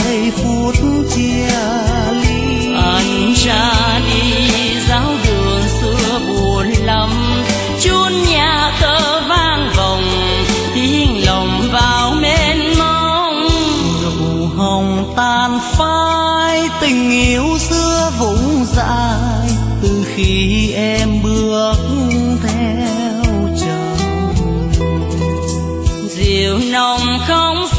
giây phút chia ly. Anh ra đi giáo đường xưa buồn lắm, chốn nhà thơ vang vọng tiếng lòng vào mênh mông. Rượu hồng tàn phai, tình yêu xưa vũng dại, từ khi em bước theo chồng. Rượu nồng không